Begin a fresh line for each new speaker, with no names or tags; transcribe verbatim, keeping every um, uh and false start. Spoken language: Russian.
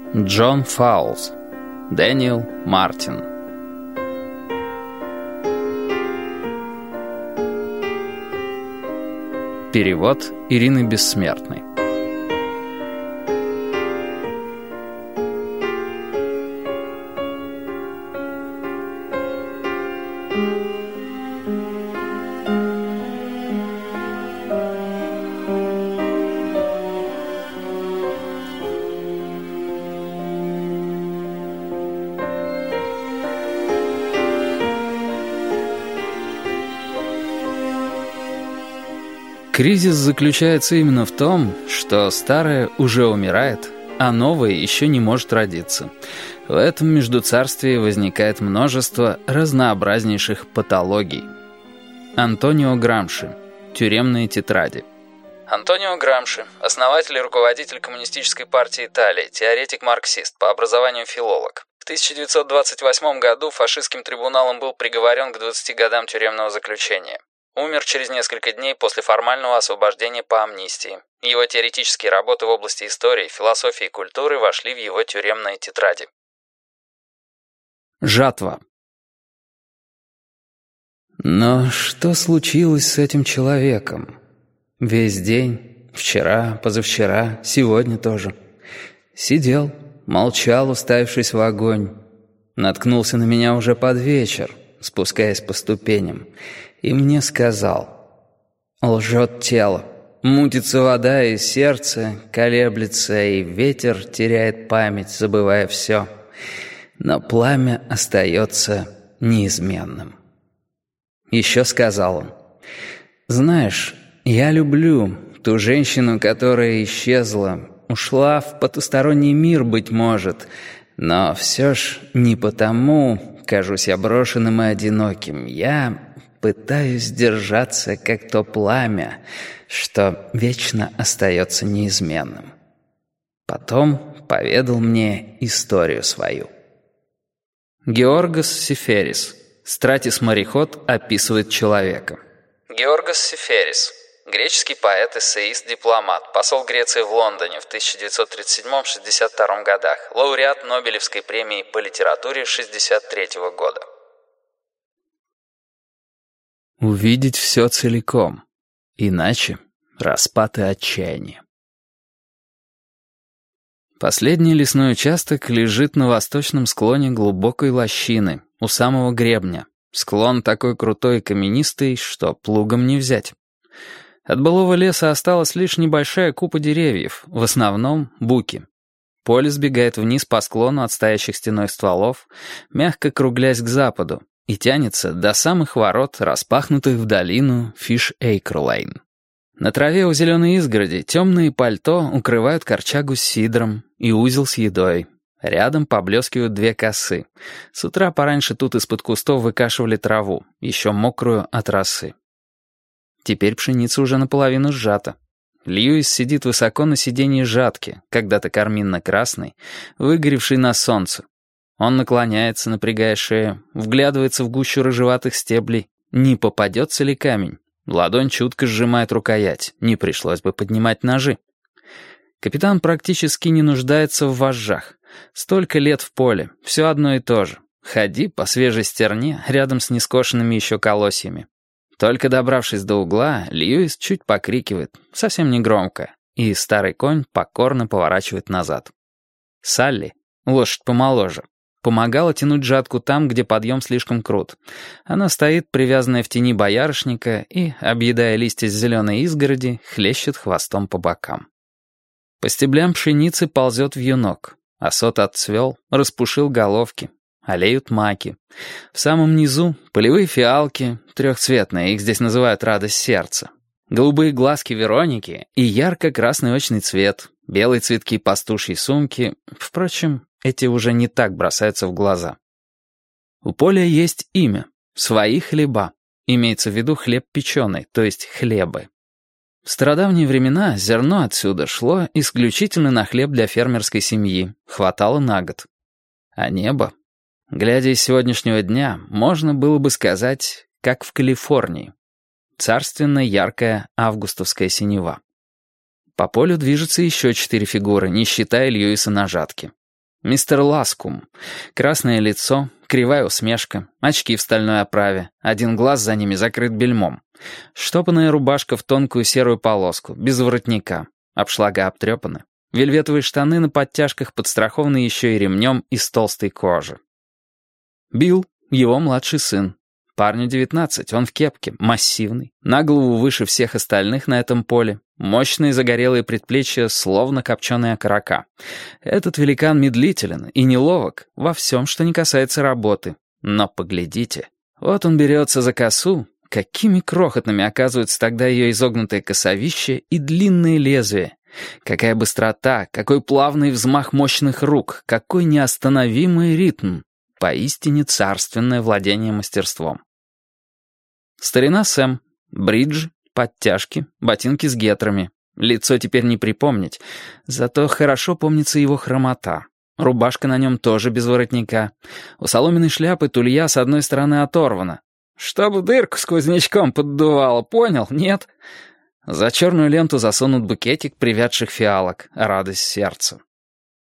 Джон Фаулс. Дэниел Мартин. Перевод Ирины Бессмертной. Кризис заключается именно в том, что старое уже умирает, а новое еще не может родиться. В этом междуцарствии возникает множество разнообразнейших патологий. Антонио Грамши. Тюремные тетради. Антонио Грамши, основатель и руководитель Коммунистической партии Италии, теоретик-марксист, по образованию филолог. В тысяча девятьсот двадцать восьмом году фашистским трибуналом был приговорен к двадцати годам тюремного заключения. Умер через несколько дней после формального освобождения по амнистии. Его теоретические работы в области истории, философии и культуры вошли в его тюремные тетради. Жатва. Но что случилось с этим человеком? Весь день, вчера, позавчера, сегодня тоже. Сидел, молчал, уставившись в огонь. Наткнулся на меня уже под вечер, спускаясь по ступеням, и мне сказал: «Лжет тело, мутится вода, и сердце колеблется, и ветер теряет память, забывая все, но пламя остается неизменным». Еще сказал он: «Знаешь, я люблю ту женщину, которая исчезла, ушла в потусторонний мир, быть может, но все ж не потому кажусь я брошенным и одиноким. Я пытаюсь держаться, как то пламя, что вечно остается неизменным». Потом поведал мне историю свою. Георгос Сиферис. Стратис-мореход описывает человека. Георгос Сиферис. Греческий поэт, эссеист, дипломат, посол Греции в Лондоне в тысяча девятьсот тридцать седьмом — шестьдесят втором годах, лауреат Нобелевской премии по литературе шестьдесят третьего года. Увидеть все целиком, иначе распад и отчаяние. Последний лесной участок лежит на восточном склоне глубокой лощины, у самого гребня. Склон такой крутой и каменистый, что плугом не взять. От былого леса осталась лишь небольшая купа деревьев, в основном буки. Поле сбегает вниз по склону от стоящих стеной стволов, мягко круглясь к западу, и тянется до самых ворот, распахнутых в долину Фиш-Эйкр-Лейн. На траве у зеленой изгороди темные пальто укрывают корчагу с сидром и узел с едой. Рядом поблескивают две косы. С утра пораньше тут из-под кустов выкашивали траву, еще мокрую от росы. Теперь пшеница уже наполовину сжата. Льюис сидит высоко на сиденье жатки, когда-то карминно-красной, выгоревшей на солнце. Он наклоняется, напрягая шею, вглядывается в гущу рыжеватых стеблей. Не попадется ли камень? Ладонь чутко сжимает рукоять, не пришлось бы поднимать ножи. Капитан практически не нуждается в вожжах. Столько лет в поле, все одно и то же. Ходи по свежей стерне рядом с нескошенными еще колосьями. Только добравшись до угла, Льюис чуть покрикивает, совсем негромко, и старый конь покорно поворачивает назад. Салли, лошадь помоложе, помогала тянуть жатку там, где подъем слишком крут. Она стоит, привязанная в тени боярышника, и, объедая листья с зеленой изгороди, хлещет хвостом по бокам. По стеблям пшеницы ползет вьюнок. Осот отцвел, распушил головки. Олеют маки. В самом низу полевые фиалки, трехцветные, их здесь называют радость сердца. Голубые глазки Вероники и ярко-красный очный цвет, белые цветки пастушьей сумки. Впрочем, эти уже не так бросаются в глаза. У поля есть имя — «Свои хлеба». Имеется в виду хлеб печеный, то есть хлебы. В стародавние времена зерно отсюда шло исключительно на хлеб для фермерской семьи, хватало на год. А небо? Глядя из сегодняшнего дня, можно было бы сказать, как в Калифорнии. Царственно яркая августовская синева. По полю движется еще четыре фигуры, не считая Льюиса на жатке. Мистер Ласкум. Красное лицо, кривая усмешка, очки в стальной оправе, один глаз за ними закрыт бельмом. Штопанная рубашка в тонкую серую полоску, без воротника. Обшлага обтрепаны. Вельветовые штаны на подтяжках подстрахованы еще и ремнем из толстой кожи. Билл, его младший сын. Парню девятнадцать, он в кепке, массивный, на голову выше всех остальных на этом поле, мощные загорелые предплечья, словно копченые окорока. Этот великан медлителен и неловок во всем, что не касается работы. Но поглядите, вот он берется за косу, какими крохотными оказываются тогда ее изогнутое косовище и длинные лезвия. Какая быстрота, какой плавный взмах мощных рук, какой неостановимый ритм. Поистине царственное владение мастерством. Старина Сэм, бридж, подтяжки, ботинки с гетрами. Лицо теперь не припомнить, зато хорошо помнится его хромота. Рубашка на нем тоже без воротника. У соломенной шляпы тулья с одной стороны оторвана. Чтоб дырку сквознячком поддувало, понял, нет? За черную ленту засунут букетик привядших фиалок, радость сердцу.